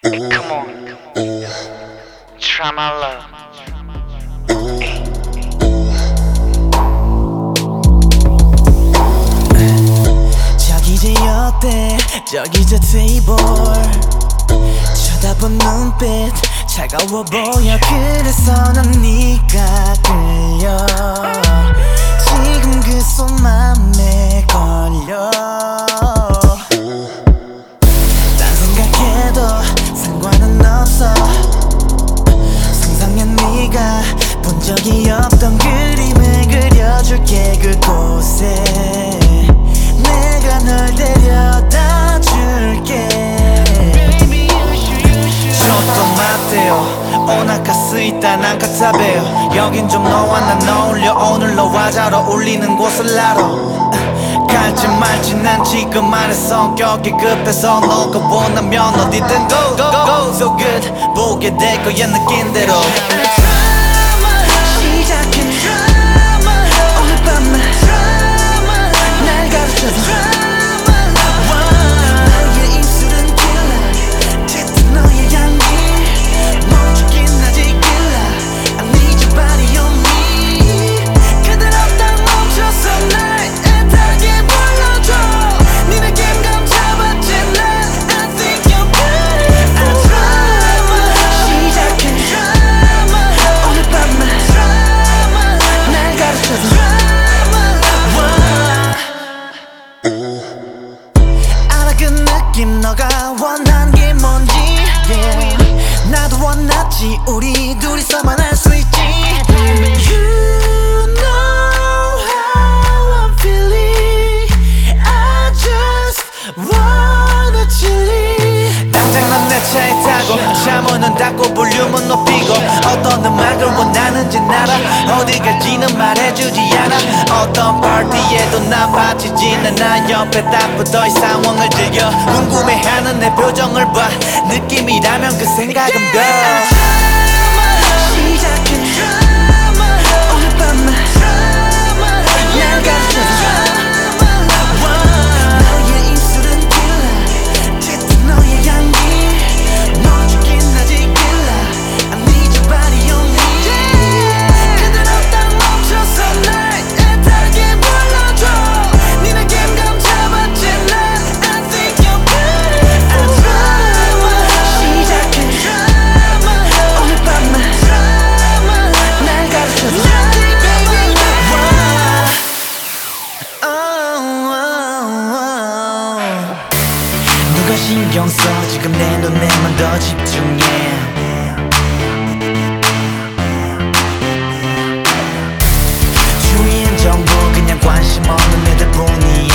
Come on, try my love. 저기 제 옆에 저기 저 테이블 쳐다본 눈빛 차가워 보여. 그래서 난 네가 끌려. 지금 그 손 맘에 걸려. 딴 생각해도 상관은 없어. 상상해 네가 본 적이 없던 그림을 그려줄게. 그곳에 내가 널 데려다 줄게. 저도 맞대요. 오나카스 있다 난 카타베요. 여긴 좀 너와 난 어울려. 오늘 너와 잘 어울리는 곳을 알아. 갈지 말지 난 지금 안에 성격이 급해서 너가 원하면 어디든 go go go so good. 보게 될 거야 느낀 대로. 시작은 드라마. 오늘 밤만 드라마. 날 가르쳐줘. 너가 원한 게 뭔지 yeah. 나도 원하지. 우리 둘이서만 할 수 있지. You know how I'm feeling. I just wanna chill. 당장 넌 내 차에 타고 차문은 닫고 볼륨은 높이고. 어떤 음악을 원하는진 알아. 어디 갈지는 말해주지 않아. 어떤 파티에도 난 바치지는 난 옆에 딱 붙어 이 상황을 즐겨. 궁금해하는 내 표정을 봐. 느낌이라면 그 생각은 별. 시작은 드라마. 오늘 밤만 드라마. 날 가르쳐줘. 너의 입술은 킬러. 짙은 너의 향기. 너 죽긴 아직 킬러. I need your body on me. 그대로 딱 멈춰서 날 애타게 불러줘. 니네 감감 잡았지 난. I think you're beautiful. 시작은 드라마. 오늘 밤만 드라마. 날 가르쳐줘. 누가 신경 써 지금 내 눈에만 더 집중해. 주위엔 전부 그냥 관심 없는 애들 뿐이야.